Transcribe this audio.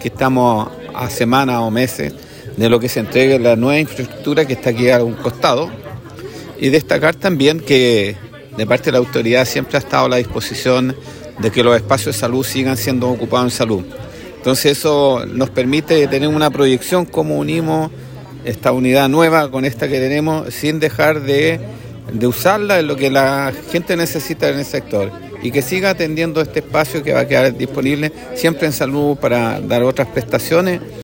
que estamos a semanas o meses de lo que se entregue la nueva infraestructura que está aquí a un costado. Y destacar también que de parte de la autoridad siempre ha estado a la disposición de que los espacios de salud sigan siendo ocupados en salud. Entonces eso nos permite tener una proyección cómo unimos esta unidad nueva con esta que tenemos sin dejar de usarla en lo que la gente necesita en el sector y que siga atendiendo este espacio que va a quedar disponible siempre en salud para dar otras prestaciones.